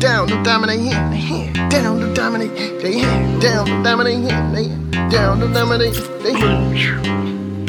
down, the dominate hit, they hit, down, the dominate, they hit, down, the dominate hit, they hit, down, the dominate, they hit.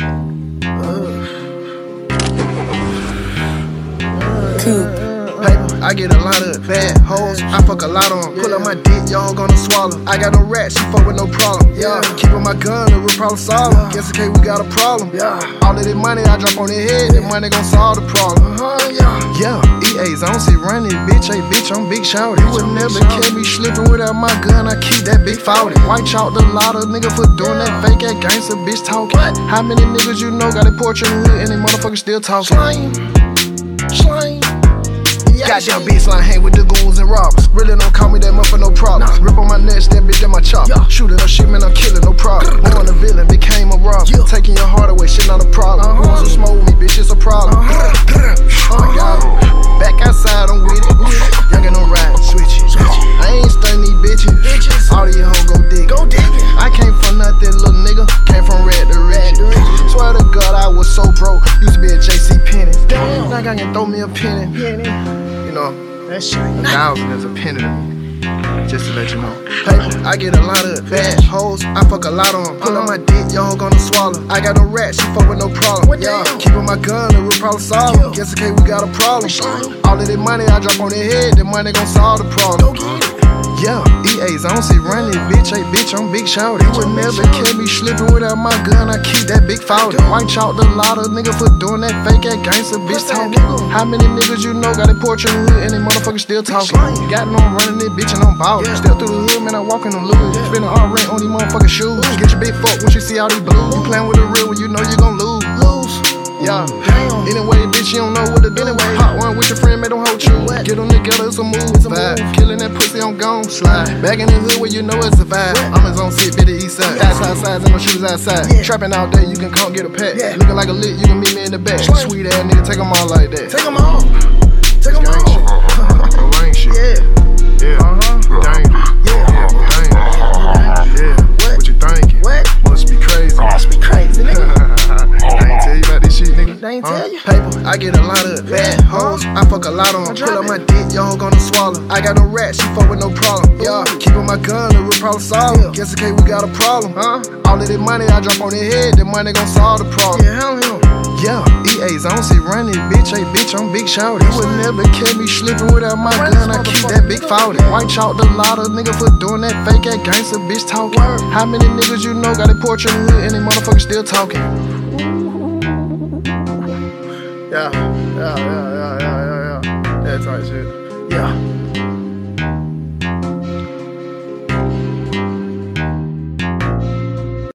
Paper, I get a lot of bad hoes, I fuck a lot on. Pull up my dick, y'all gonna swallow. I got no rats, she fuck with no problem. Yeah, keeping my gun, the real problem solved. Guess okay, we got a problem. Yeah, all of this money I drop on their head, that money gon' solve the problem. Yeah, EAs, I don't see running, bitch. Hey, bitch, I'm big shouty. You would never catch me slipping without my gun. I keep that big 40. White chalk the lot of nigga for doing that fake ass gangster bitch talking. How many niggas you know got a portrait in the hood and they motherfuckers still talking? Slime. Goddamn bitch like hang with the goons and robbers. Really don't call me that much for no problem. Rip on my nuts, that bitch in my chop. Shooting up shit, man, I'm killing, no problem. More on the villain, became a robber. Taking your heart away, shit not a problem. Who wants to smoke with me, bitch, it's a problem. I got it. Back outside, I'm with it. Young and no ride, switch it. I ain't stunning these bitches. All these hoes go dig. I came from nothing, little nigga. Came from red to rich. Swear to God, I was so broke. Used to be a JC Penney. Think I can throw me a penny. You know, that shit ain't 1,000 is a penny to me. Just to let you know. Paper, I get a lot of bad hoes, I fuck a lot on. Pull on my dick, y'all gonna swallow. I got no rats, she fuck with no problem. Yeah, keeping my gun, the real problem solved. Guess okay, we got a problem. All of this money I drop on their head, that money gon' solve the problem. Yeah, EAs, I don't see running, bitch. Hey, bitch, I'm big shouty. You would never catch me slipping without my gun. I keep that big 40. White chalk the lot of nigga for doing that fake ass gangster bitch talking. How many niggas you know got a portrait in the hood and they motherfuckers still talking? Got no running this bitch and I'm ballin'. Step through the hood, man, I walk in them Louis. Spending all rent on these motherfucking shoes. Get your big fuck when you see all these blues. You playin' with the real when you know you gon' lose. Yeah, anyway, bitch, you don't know what to do. Anyway, hot one with your friend, man, don't hold true. Get them together, it's a move. Killing that pussy, I'm gon' slide. Back in the hood where you know it's a vibe. I'm his own sit, bit the east side. That's outside, and no shooters outside. Trapping all day, you can come get a pack. Looking like a lick, you can meet me in the back. Sweet ass nigga, take them all like that. Take them all. Take them all. Rain shit. Yeah. Danger. Yeah. What you thinking? Must be crazy. Nigga. I ain't tell you about this shit, nigga. They ain't tell you. Paper, I get a lot of bad hoes, I fuck a lot on. Pull up my dick, y'all gonna swallow. I got no rats, she fuck with no problem. Yeah, keeping my gun, the real problem solved. Guess okay, we got a problem. All of this money I drop on their head, that money gon' solve the problem. Yeah, EAs, I don't see running, bitch. Hey, bitch, I'm big shouty. You would never catch me slipping without my gun. I keep that big 40. White chalk the lot of nigga for doing that fake ass gangster bitch talking. How many niggas you know got a portrait in the hood and they motherfuckers still talking? Yeah. That type shit. Yeah.